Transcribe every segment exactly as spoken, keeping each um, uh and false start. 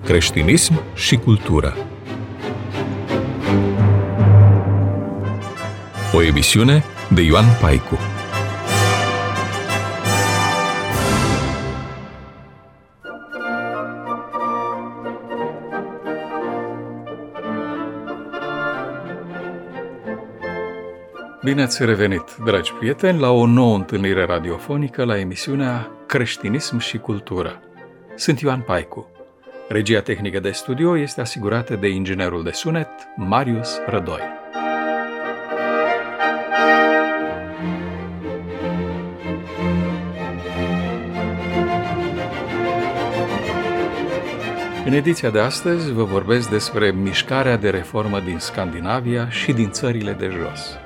Creștinism și cultură. O emisiune de Ioan Paicu. Bine ați revenit, dragi prieteni, la o nouă întâlnire radiofonică la emisiunea Creștinism și cultură. Sunt Ioan Paicu. Regia tehnică de studio este asigurată de inginerul de sunet Marius Rădoi. În ediția de astăzi vă vorbesc despre mișcarea de reformă din Scandinavia și din țările de jos.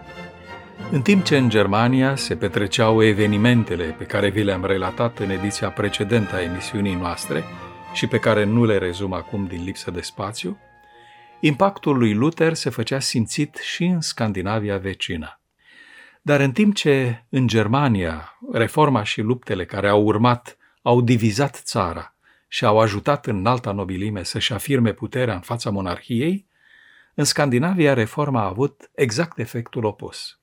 În timp ce în Germania se petreceau evenimentele pe care vi le-am relatat în ediția precedentă a emisiunii noastre și pe care nu le rezum acum din lipsă de spațiu, impactul lui Luther se făcea simțit și în Scandinavia vecină. Dar în timp ce în Germania reforma și luptele care au urmat au divizat țara și au ajutat înalta nobilime să-și afirme puterea în fața monarhiei, în Scandinavia reforma a avut exact efectul opus.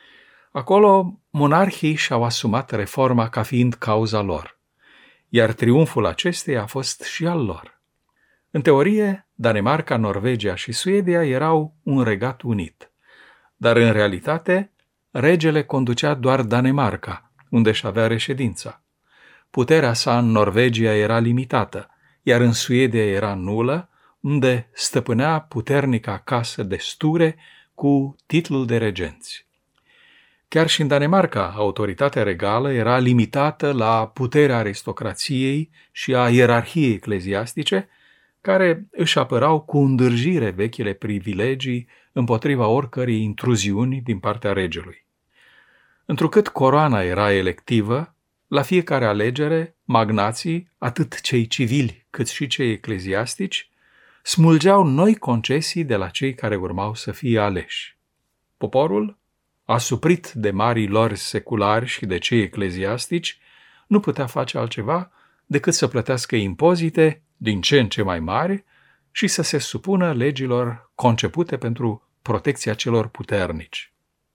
Acolo, monarhii și-au asumat reforma ca fiind cauza lor, iar triumful acesteia a fost și al lor. În teorie, Danemarca, Norvegia și Suedia erau un regat unit, dar în realitate, regele conducea doar Danemarca, unde își avea reședința. Puterea sa în Norvegia era limitată, iar în Suedia era nulă, unde stăpânea puternica casă de Sture cu titlul de regenți. Chiar și în Danemarca, autoritatea regală era limitată la puterea aristocrației și a ierarhiei ecleziastice, care își apărau cu îndârjire vechile privilegii împotriva oricărei intruziuni din partea regelui. Întrucât coroana era electivă, la fiecare alegere, magnații, atât cei civili cât și cei ecleziastici, smulgeau noi concesii de la cei care urmau să fie aleși. Poporul, asuprit de marii lor seculari și de cei ecleziastici, nu putea face altceva decât să plătească impozite din ce în ce mai mari și să se supună legilor concepute pentru protecția celor puternici.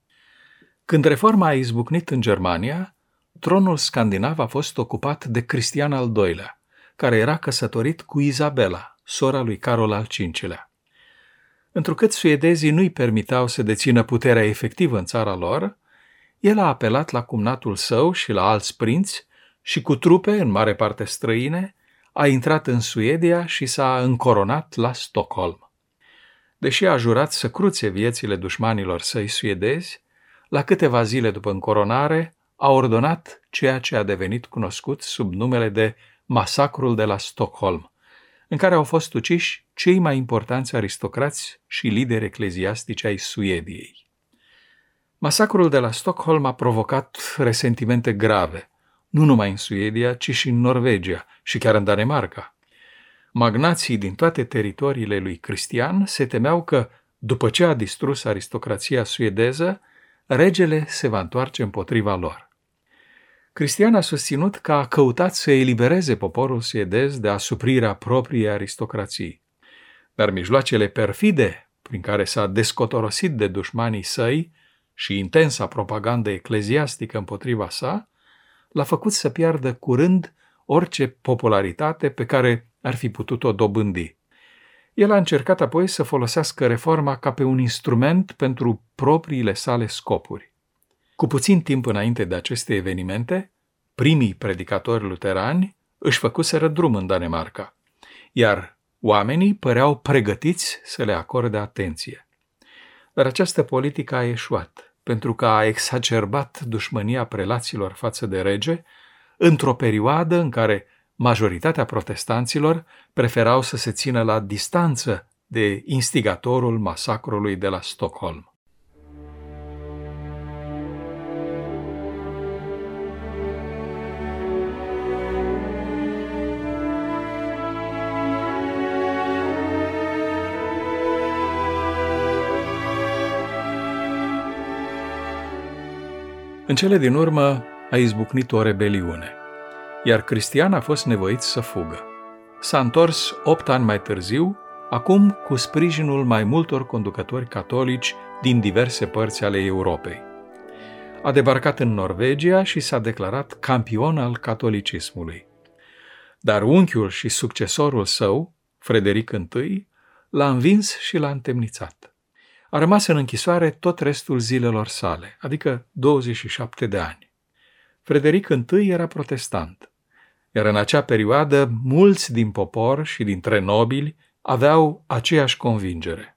Când reforma a izbucnit în Germania, tronul scandinav a fost ocupat de Cristian al doilea, care era căsătorit cu Izabela, sora lui Carol al cincilea. Întrucât suedezii nu-i permiteau să dețină puterea efectivă în țara lor, el a apelat la cumnatul său și la alți prinți și cu trupe, în mare parte străine, a intrat în Suedia și s-a încoronat la Stockholm. Deși a jurat să cruțe viețile dușmanilor săi suedezi, la câteva zile după încoronare a ordonat ceea ce a devenit cunoscut sub numele de Masacrul de la Stockholm, în care au fost uciși cei mai importanți aristocrați și lideri ecleziastici ai Suediei. Masacrul de la Stockholm a provocat resentimente grave, nu numai în Suedia, ci și în Norvegia și chiar în Danemarca. Magnații din toate teritoriile lui Cristian se temeau că, după ce a distrus aristocrația suedeză, regele se va întoarce împotriva lor. Cristian a susținut că a căutat să elibereze poporul suedez de asuprirea propriei aristocrații. Dar mijloacele perfide prin care s-a descotorosit de dușmanii săi și intensa propagandă ecleziastică împotriva sa l-a făcut să piardă curând orice popularitate pe care ar fi putut-o dobândi. El a încercat apoi să folosească reforma ca pe un instrument pentru propriile sale scopuri. Cu puțin timp înainte de aceste evenimente, primii predicatori luterani își făcuseră drum în Danemarca, iar oamenii păreau pregătiți să le acorde atenție. Dar această politică a eșuat, pentru că a exacerbat dușmânia prelaților față de rege, într-o perioadă în care majoritatea protestanților preferau să se țină la distanță de instigatorul masacrului de la Stockholm. În cele din urmă a izbucnit o rebeliune, iar Cristian a fost nevoit să fugă. s-a întors opt ani mai târziu, acum cu sprijinul mai multor conducători catolici din diverse părți ale Europei. A debarcat în Norvegia și s-a declarat campion al catolicismului. Dar unchiul și succesorul său, Frederic I, l-a învins și l-a întemnițat. A rămas în închisoare tot restul zilelor sale, adică douăzeci și șapte de ani. Frederic I era protestant, iar în acea perioadă mulți din popor și dintre nobili aveau aceeași convingere.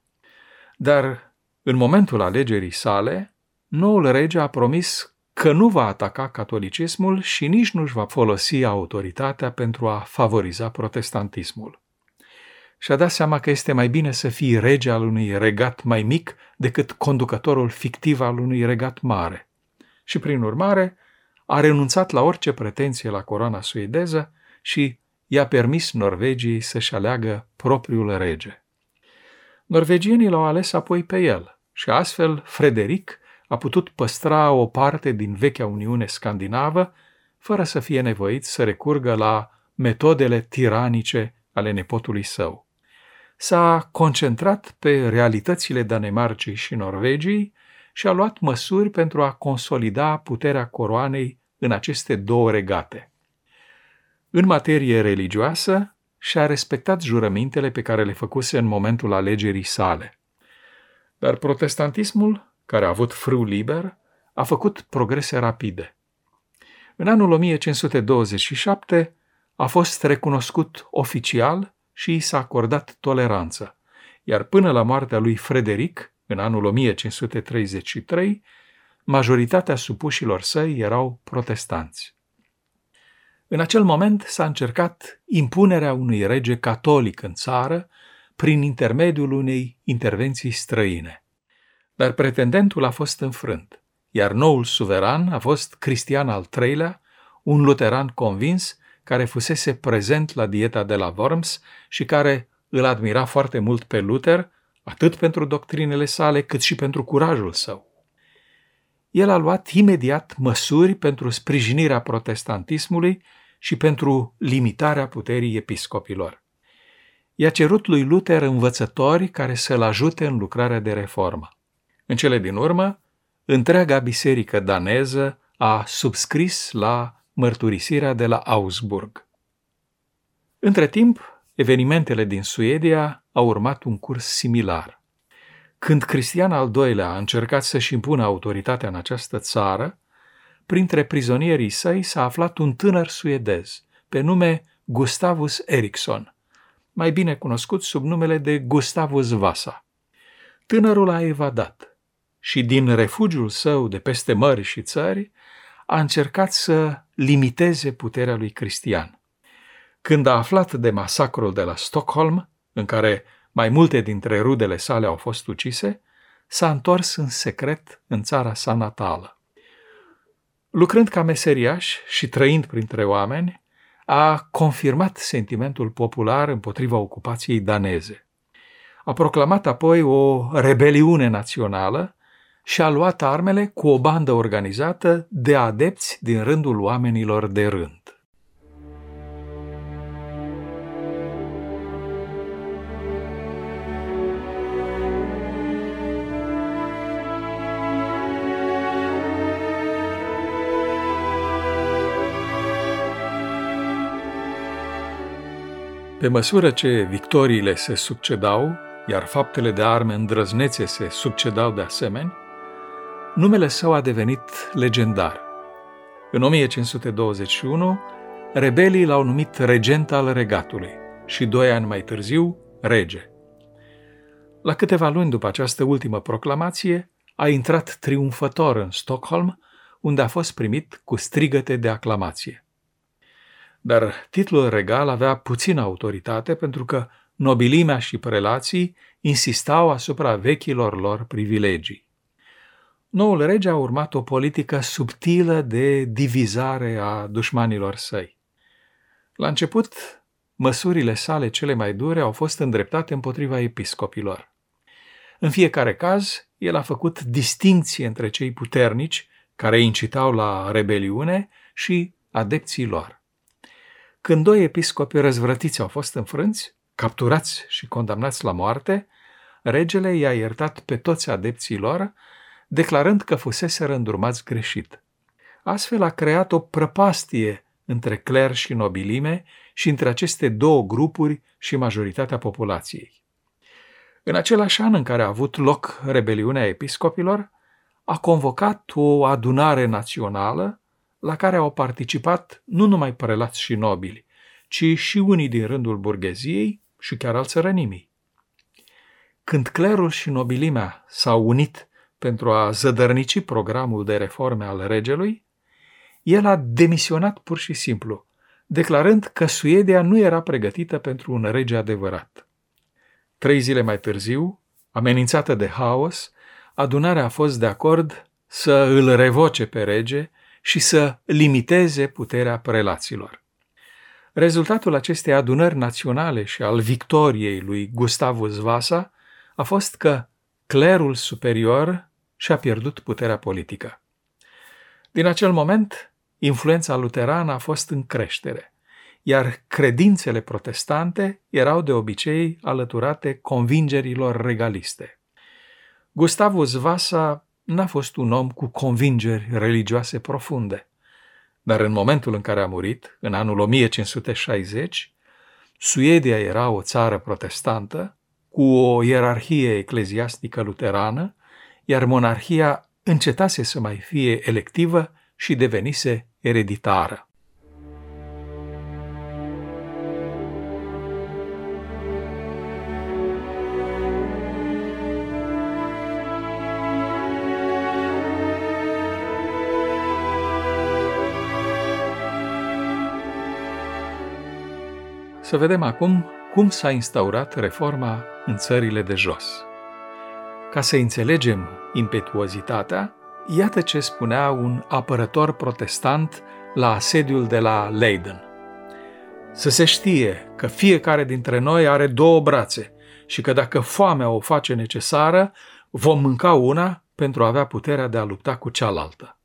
Dar în momentul alegerii sale, noul rege a promis că nu va ataca catolicismul și nici nu-și va folosi autoritatea pentru a favoriza protestantismul. Și-a dat seama că este mai bine să fii rege al unui regat mai mic decât conducătorul fictiv al unui regat mare. Și, prin urmare, a renunțat la orice pretenție la coroana suedeză și i-a permis Norvegiei să-și aleagă propriul rege. Norvegienii l-au ales apoi pe el și astfel Frederic a putut păstra o parte din vechea Uniune Scandinavă fără să fie nevoit să recurgă la metodele tiranice ale nepotului său. S-a concentrat pe realitățile Danemarcei și Norvegiei și a luat măsuri pentru a consolida puterea coroanei în aceste două regate. În materie religioasă, și-a respectat jurămintele pe care le făcuse în momentul alegerii sale. Dar protestantismul, care a avut frâu liber, a făcut progrese rapide. În anul o mie cinci sute douăzeci și șapte a fost recunoscut oficial și i s-a acordat toleranță, iar până la moartea lui Frederic, în anul o mie cinci sute treizeci și trei, majoritatea supușilor săi erau protestanți. În acel moment s-a încercat impunerea unui rege catolic în țară prin intermediul unei intervenții străine. Dar pretendentul a fost înfrânt, iar noul suveran a fost Cristian al treilea, un luteran convins care fusese prezent la dieta de la Worms și care îl admira foarte mult pe Luther, atât pentru doctrinele sale, cât și pentru curajul său. El a luat imediat măsuri pentru sprijinirea protestantismului și pentru limitarea puterii episcopilor. I-a cerut lui Luther învățători care să-l ajute în lucrarea de reformă. În cele din urmă, întreaga biserică daneză a subscris la mărturisirea de la Augsburg. Între timp, evenimentele din Suedia au urmat un curs similar. Când Cristian al doilea a încercat să-și impună autoritatea în această țară, printre prizonierii săi s-a aflat un tânăr suedez, pe nume Gustavus Eriksson, mai bine cunoscut sub numele de Gustavus Vasa. Tânărul a evadat și din refugiul său de peste mări și țări a încercat să limiteze puterea lui Cristian. Când a aflat de masacrul de la Stockholm, în care mai multe dintre rudele sale au fost ucise, s-a întors în secret în țara sa natală. Lucrând ca meseriaș și trăind printre oameni, a confirmat sentimentul popular împotriva ocupației daneze. A proclamat apoi o rebeliune națională și a luat armele cu o bandă organizată de adepți din rândul oamenilor de rând. Pe măsură ce victoriile se succedau, iar faptele de arme îndrăznețe se succedau de asemenea, numele său a devenit legendar. În o mie cinci sute douăzeci și unu, rebelii l-au numit regent al regatului și doi ani mai târziu, rege. La câteva luni după această ultimă proclamație, a intrat triumfător în Stockholm, unde a fost primit cu strigăte de aclamație. Dar titlul regal avea puțină autoritate pentru că nobilimea și prelații insistau asupra vechilor lor privilegii. Noul rege a urmat o politică subtilă de divizare a dușmanilor săi. La început, măsurile sale cele mai dure au fost îndreptate împotriva episcopilor. În fiecare caz, el a făcut distincție între cei puternici, care incitau la rebeliune, și adepții lor. Când doi episcopi răzvrătiți au fost înfrânți, capturați și condamnați la moarte, regele i-a iertat pe toți adepții lor, declarând că fuseseră îndrumați greșit. Astfel a creat o prăpastie între cler și nobilime și între aceste două grupuri și majoritatea populației. În același an în care a avut loc rebeliunea episcopilor, a convocat o adunare națională la care au participat nu numai prelați și nobili, ci și unii din rândul burgheziei și chiar al țărănimii. Când clerul și nobilimea s-au unit pentru a zădărnici programul de reforme al regelui, el a demisionat pur și simplu, declarând că Suedia nu era pregătită pentru un rege adevărat. Trei zile mai târziu, amenințată de haos, adunarea a fost de acord să îl revoce pe rege și să limiteze puterea prelaților. Rezultatul acestei adunări naționale și al victoriei lui Gustavus Vasa a fost că clerul superior și-a pierdut puterea politică. Din acel moment, influența luterană a fost în creștere, iar credințele protestante erau de obicei alăturate convingerilor regaliste. Gustavus Vasa n-a fost un om cu convingeri religioase profunde, dar în momentul în care a murit, în anul o mie cinci sute șaizeci, Suedia era o țară protestantă cu o ierarhie ecleziastică luterană, iar monarhia încetase să mai fie electivă și devenise ereditară. Să vedem acum cum s-a instaurat reforma în țările de jos. Ca să înțelegem impetuozitatea, iată ce spunea un apărător protestant la asediul de la Leiden. Să se știe că fiecare dintre noi are două brațe și că dacă foamea o face necesară, vom mânca una pentru a avea puterea de a lupta cu cealaltă.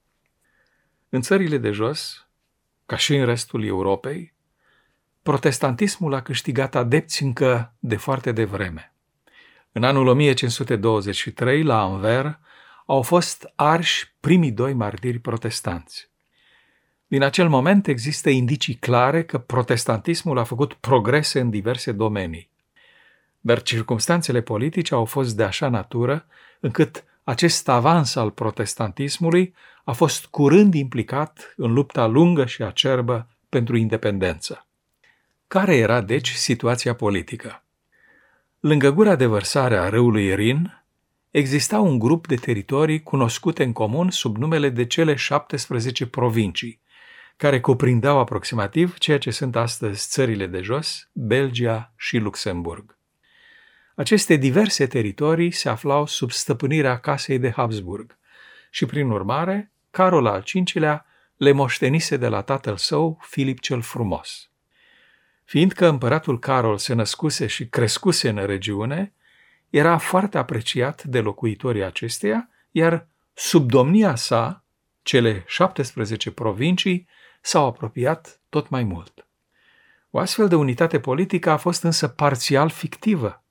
În țările de jos, ca și în restul Europei, protestantismul a câștigat adepți încă de foarte devreme. În anul o mie cinci sute douăzeci și trei, la Anvers, au fost arși primii doi martiri protestanți. Din acel moment există indicii clare că protestantismul a făcut progrese în diverse domenii. Dar circumstanțele politice au fost de așa natură încât acest avans al protestantismului a fost curând implicat în lupta lungă și acerbă pentru independență. Care era, deci, situația politică? Lângă gura de vărsare a râului Rin, exista un grup de teritorii cunoscute în comun sub numele de cele șaptesprezece provincii, care cuprindeau aproximativ ceea ce sunt astăzi țările de jos, Belgia și Luxemburg. Aceste diverse teritorii se aflau sub stăpânirea casei de Habsburg și, prin urmare, Carol al cincilea le moștenise de la tatăl său, Filip cel Frumos. Fiindcă împăratul Carol se născuse și crescuse în regiune, era foarte apreciat de locuitorii acesteia, iar sub domnia sa, cele șaptesprezece provincii s-au apropiat tot mai mult. O astfel de unitate politică a fost însă parțial fictivă.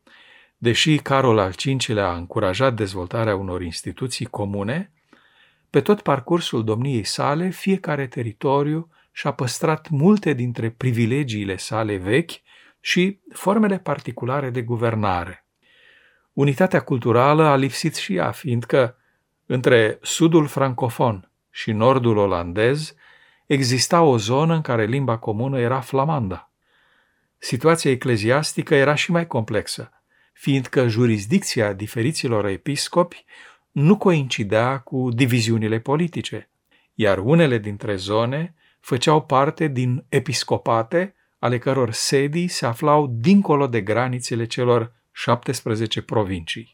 Deși Carol al cincilea a încurajat dezvoltarea unor instituții comune, pe tot parcursul domniei sale, fiecare teritoriu și-a păstrat multe dintre privilegiile sale vechi și formele particulare de guvernare. Unitatea culturală a lipsit și ea, fiindcă între sudul francofon și nordul olandez exista o zonă în care limba comună era flamanda. Situația ecleziastică era și mai complexă, fiindcă jurisdicția diferiților episcopi nu coincidea cu diviziunile politice, iar unele dintre zone făceau parte din episcopate ale căror sedii se aflau dincolo de granițele celor șaptesprezece provincii.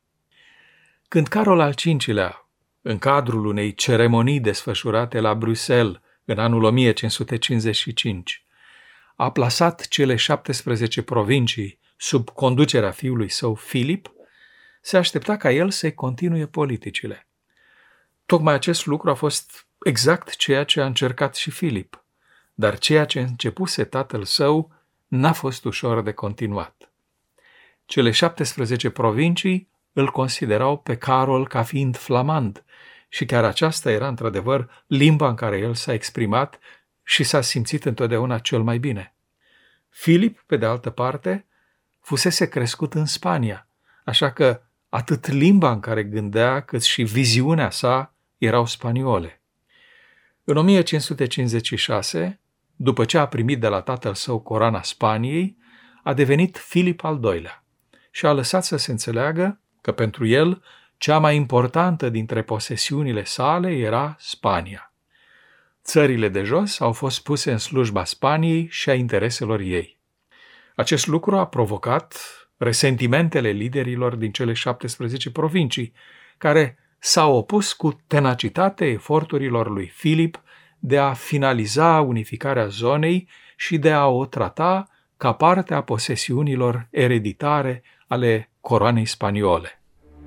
Când Carol al cincilea, în cadrul unei ceremonii desfășurate la Bruxelles în anul o mie cinci sute cincizeci și cinci, a plasat cele șaptesprezece provincii sub conducerea fiului său Filip, se aștepta ca el să-i continue politicile. Tocmai acest lucru a fost exact ceea ce a încercat și Filip, dar ceea ce începuse tatăl său n-a fost ușor de continuat. Cele șaptesprezece provincii îl considerau pe Carol ca fiind flamand și chiar aceasta era într-adevăr limba în care el s-a exprimat și s-a simțit întotdeauna cel mai bine. Filip, pe de altă parte, fusese crescut în Spania, așa că atât limba în care gândea cât și viziunea sa erau spaniole. În o mie cinci sute cincizeci și șase, după ce a primit de la tatăl său coroana Spaniei, a devenit Filip al doilea și a lăsat să se înțeleagă că pentru el cea mai importantă dintre posesiunile sale era Spania. Țările de jos au fost puse în slujba Spaniei și a intereselor ei. Acest lucru a provocat resentimentele liderilor din cele șaptesprezece provincii, care s-au opus cu tenacitate eforturilor lui Filip de a finaliza unificarea zonei și de a o trata ca parte a posesiunilor ereditare ale coroanei spaniole.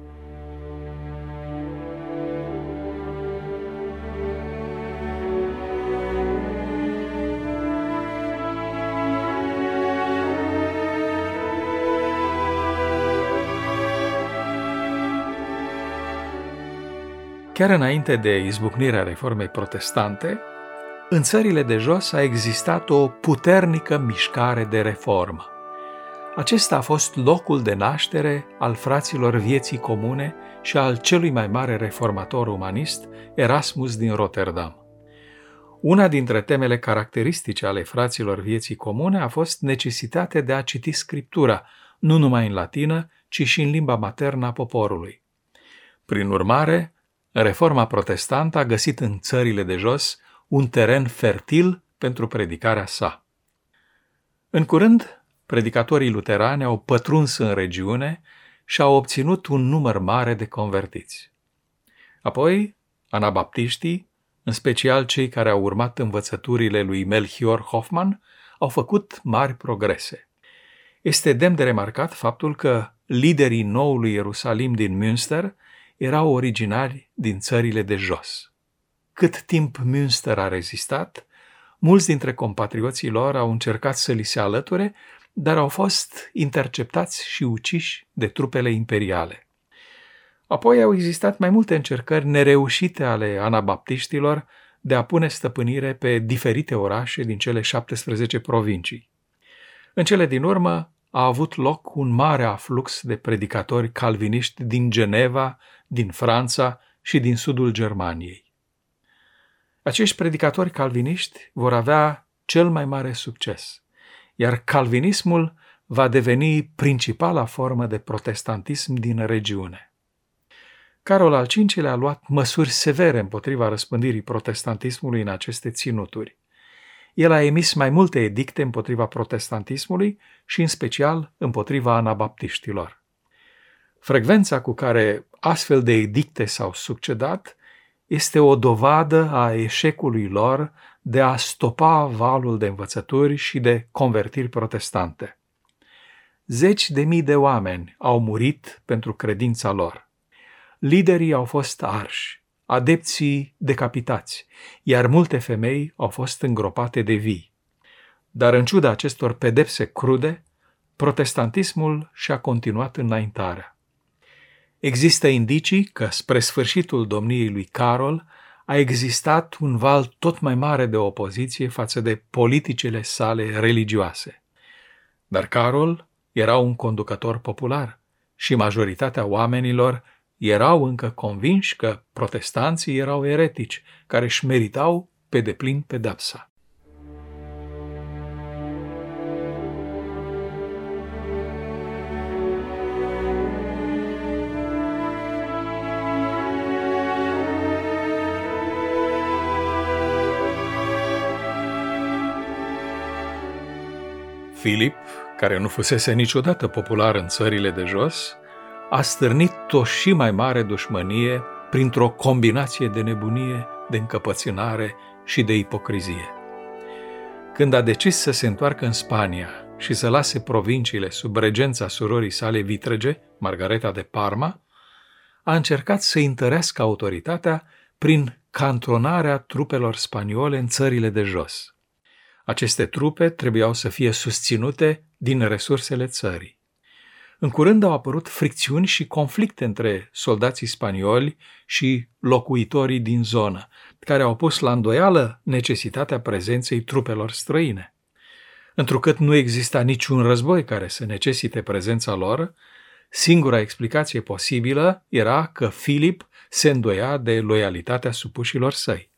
Chiar înainte de izbucnirea reformei protestante, în țările de jos a existat o puternică mișcare de reformă. Acesta a fost locul de naștere al fraților vieții comune și al celui mai mare reformator umanist, Erasmus din Rotterdam. Una dintre temele caracteristice ale fraților vieții comune a fost necesitatea de a citi Scriptura, nu numai în latină, ci și în limba maternă a poporului. Prin urmare, Reforma protestantă a găsit în țările de jos un teren fertil pentru predicarea sa. În curând, predicatorii luterani au pătruns în regiune și au obținut un număr mare de convertiți. Apoi, anabaptiștii, în special cei care au urmat învățăturile lui Melchior Hoffman, au făcut mari progrese. Este demn de remarcat faptul că liderii noului Ierusalim din Münster erau originari din țările de jos. Cât timp Münster a rezistat, mulți dintre compatrioții lor au încercat să li se alăture, dar au fost interceptați și uciși de trupele imperiale. Apoi au existat mai multe încercări nereușite ale anabaptiștilor de a pune stăpânire pe diferite orașe din cele șaptesprezece provincii. În cele din urmă a avut loc un mare aflux de predicatori calviniști din Geneva, din Franța și din sudul Germaniei. Acești predicatori calviniști vor avea cel mai mare succes, iar calvinismul va deveni principala formă de protestantism din regiune. Carol al cincilea a luat măsuri severe împotriva răspândirii protestantismului în aceste ținuturi. El a emis mai multe edicte împotriva protestantismului și în special împotriva anabaptiștilor. Frecvența cu care astfel de edicte s-au succedat este o dovadă a eșecului lor de a stopa valul de învățături și de convertiri protestante. Zeci de mii de oameni au murit pentru credința lor. Liderii au fost arși, adepții decapitați, iar multe femei au fost îngropate de vii. Dar în ciuda acestor pedepse crude, protestantismul și-a continuat înaintarea. Există indicii că, spre sfârșitul domniei lui Carol, a existat un val tot mai mare de opoziție față de politicile sale religioase. Dar Carol era un conducător popular și majoritatea oamenilor erau încă convinși că protestanții erau eretici, care își meritau pe deplin pedepsa. Filip, care nu fusese niciodată popular în țările de jos, a stârnit o și mai mare dușmănie printr-o combinație de nebunie, de încăpățânare și de ipocrizie. Când a decis să se întoarcă în Spania și să lase provinciile sub regența surorii sale vitrege, Margareta de Parma, a încercat să întărească autoritatea prin cantonarea trupelor spaniole în țările de jos. Aceste trupe trebuiau să fie susținute din resursele țării. În curând au apărut fricțiuni și conflicte între soldații spanioli și locuitorii din zonă, care au pus la îndoială necesitatea prezenței trupelor străine. Întrucât nu exista niciun război care să necesite prezența lor, singura explicație posibilă era că Filip se îndoia de loialitatea supușilor săi.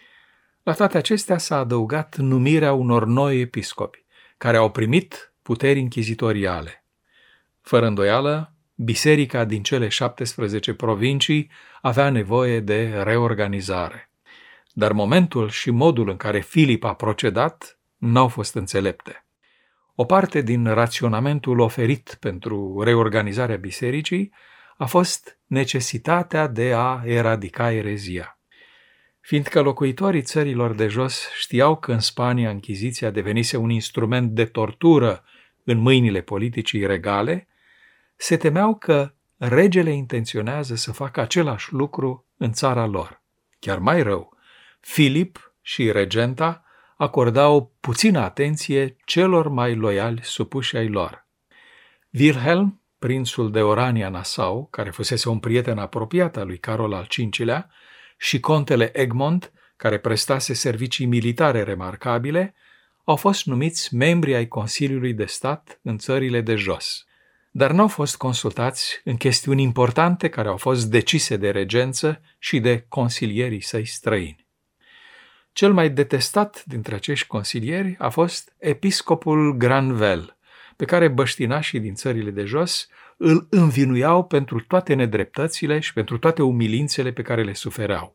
La toate acestea s-a adăugat numirea unor noi episcopi, care au primit puteri închizitoriale. Fără îndoială, biserica din cele șaptesprezece provincii avea nevoie de reorganizare. Dar momentul și modul în care Filip a procedat n-au fost înțelepte. O parte din raționamentul oferit pentru reorganizarea bisericii a fost necesitatea de a eradica erezia. Fiindcă locuitorii țărilor de jos știau că în Spania închiziția devenise un instrument de tortură în mâinile politicii regale, se temeau că regele intenționează să facă același lucru în țara lor. Chiar mai rău, Filip și regenta acordau puțină atenție celor mai loiali supuși ai lor. Wilhelm, prințul de Orania-Nassau, care fusese un prieten apropiat al lui Carol al cincilea, și contele Egmont, care prestase servicii militare remarcabile, au fost numiți membri ai Consiliului de Stat în țările de jos, dar n-au fost consultați în chestiuni importante care au fost decise de regență și de consilierii săi străini. Cel mai detestat dintre acești consilieri a fost episcopul Granvelle, pe care băștinașii din țările de jos îl învinuiau pentru toate nedreptățile și pentru toate umilințele pe care le sufereau.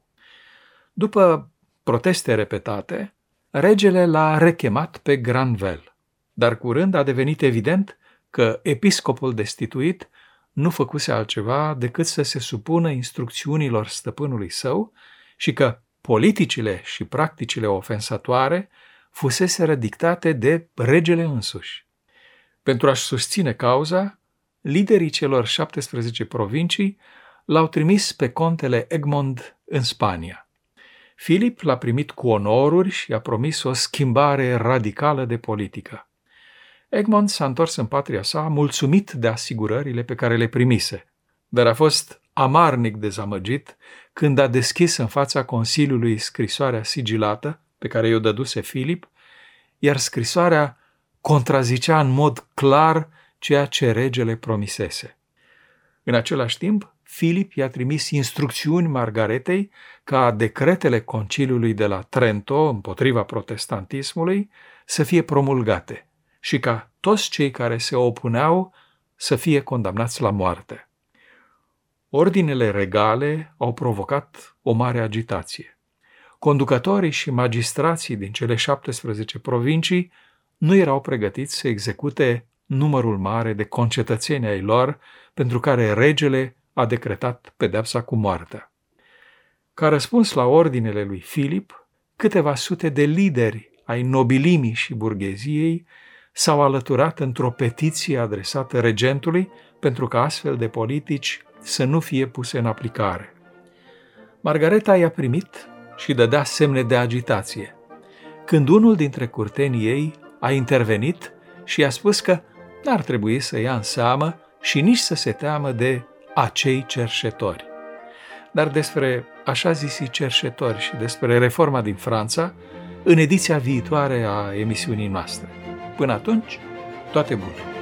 După proteste repetate, regele l-a rechemat pe Granvelle, dar curând a devenit evident că episcopul destituit nu făcuse altceva decât să se supună instrucțiunilor stăpânului său și că politicile și practicile ofensatoare fuseseră dictate de regele însuși. Pentru a-și susține cauza, liderii celor șaptesprezece provincii l-au trimis pe contele Egmont în Spania. Filip l-a primit cu onoruri și a promis o schimbare radicală de politică. Egmont s-a întors în patria sa mulțumit de asigurările pe care le primise, dar a fost amarnic dezamăgit când a deschis în fața Consiliului scrisoarea sigilată pe care i-o dăduse Filip, iar scrisoarea contrazicea în mod clar ceea ce regele promisese. În același timp, Filip i-a trimis instrucțiuni Margaretei ca decretele Conciliului de la Trento împotriva protestantismului să fie promulgate și ca toți cei care se opuneau să fie condamnați la moarte. Ordinele regale au provocat o mare agitație. Conducătorii și magistrații din cele șaptesprezece provincii nu erau pregătiți să execute numărul mare de concetățeni ai lor pentru care regele a decretat pedeapsa cu moartea. Ca răspuns la ordinele lui Filip, câteva sute de lideri ai nobilimii și burgheziei s-au alăturat într-o petiție adresată regentului pentru ca astfel de politici să nu fie puse în aplicare. Margareta i-a primit și dădea semne de agitație, când unul dintre curtenii ei a intervenit și i-a spus că n-ar trebui să ia în seamă și nici să se teamă de acei cerșetori. Dar despre așa zisii cerșetori și despre reforma din Franța, în ediția viitoare a emisiunii noastre. Până atunci, toate bune!